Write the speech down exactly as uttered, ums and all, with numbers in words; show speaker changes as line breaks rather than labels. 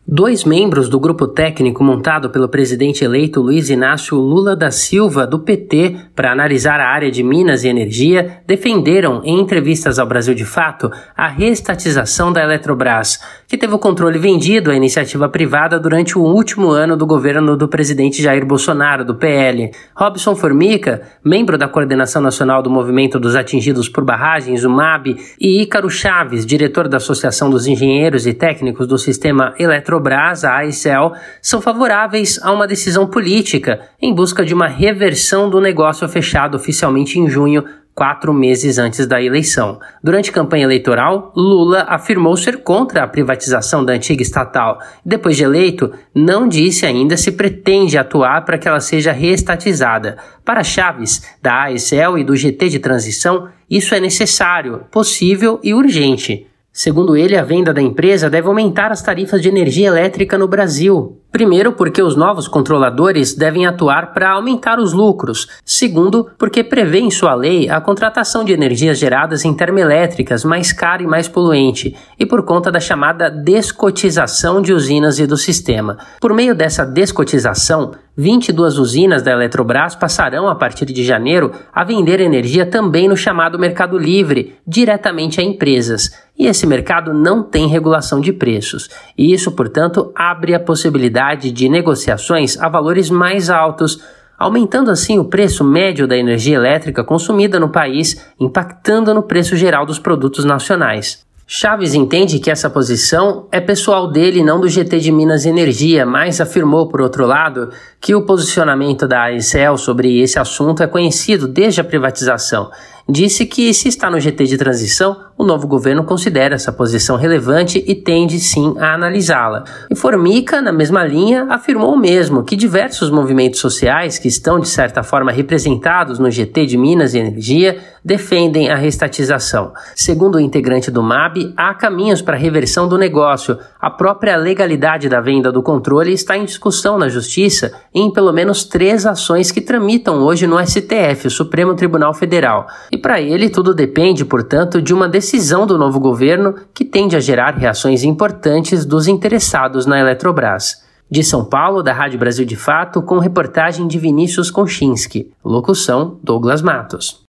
Dois membros do grupo técnico montado pelo presidente eleito Luiz Inácio Lula da Silva, do P T, para analisar a área de Minas e Energia, defenderam, em entrevistas ao Brasil de Fato, a reestatização da Eletrobras, que teve o controle vendido à iniciativa privada durante o último ano do governo do presidente Jair Bolsonaro, do P L. Robson Formica, membro da Coordenação Nacional do Movimento dos Atingidos por Barragens, o MAB, e Ícaro Chaves, diretor da Associação dos Engenheiros e Técnicos do Sistema Eletrobras, a AECEL, são favoráveis a uma decisão política em busca de uma reversão do negócio fechado oficialmente em junho, quatro meses antes da eleição. Durante a campanha eleitoral, Lula afirmou ser contra a privatização da antiga estatal. Depois de eleito, não disse ainda se pretende atuar para que ela seja reestatizada. Para Chaves, da AECEL e do G T de Transição, isso é necessário, possível e urgente. Segundo ele, a venda da empresa deve aumentar as tarifas de energia elétrica no Brasil. Primeiro, porque os novos controladores devem atuar para aumentar os lucros. Segundo, porque prevê em sua lei a contratação de energias geradas em termoelétricas mais cara e mais poluente, e por conta da chamada descotização de usinas e do sistema. Por meio dessa descotização, vinte e duas usinas da Eletrobras passarão, a partir de janeiro, a vender energia também no chamado Mercado Livre, diretamente a empresas. E esse mercado não tem regulação de preços. E isso, portanto, abre a possibilidade de negociações a valores mais altos, aumentando assim o preço médio da energia elétrica consumida no país, impactando no preço geral dos produtos nacionais. Chaves entende que essa posição é pessoal dele e não do G T de Minas e Energia, mas afirmou, por outro lado, que o posicionamento da AECEL sobre esse assunto é conhecido desde a privatização. Disse que, se está no G T de transição, o novo governo considera essa posição relevante e tende sim a analisá-la. E Formica, na mesma linha, afirmou mesmo que diversos movimentos sociais que estão, de certa forma, representados no G T de Minas e Energia defendem a reestatização. Segundo o integrante do MAB, há caminhos para a reversão do negócio. A própria legalidade da venda do controle está em discussão na Justiça em pelo menos três ações que tramitam hoje no S T F, o Supremo Tribunal Federal. E para ele, tudo depende, portanto, de uma decisão do novo governo que tende a gerar reações importantes dos interessados na Eletrobras. De São Paulo, da Rádio Brasil de Fato, com reportagem de Vinícius Konchinski. Locução, Douglas Matos.